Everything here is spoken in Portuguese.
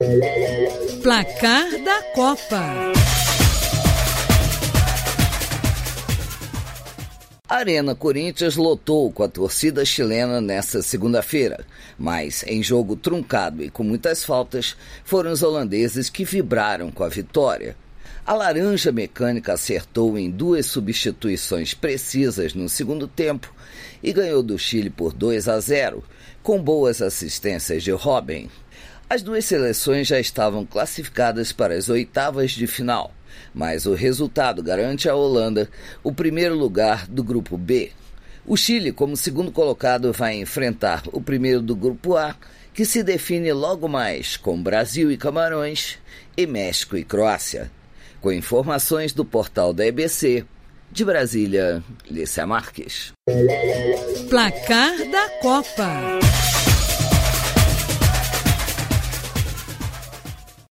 Placar da Copa. A Arena Corinthians lotou com a torcida chilena nesta segunda-feira, mas em jogo truncado e com muitas faltas, foram os holandeses que vibraram com a vitória. A Laranja Mecânica acertou em 2 substituições precisas no segundo tempo e ganhou do Chile por 2-0, com boas assistências de Robin. As 2 seleções já estavam classificadas para as oitavas de final, mas o resultado garante à Holanda o primeiro lugar do Grupo B. O Chile, como segundo colocado, vai enfrentar o primeiro do Grupo A, que se define logo mais com Brasil e Camarões e México e Croácia. Com informações do portal da EBC, de Brasília, Lícia Marques. Placar da Copa.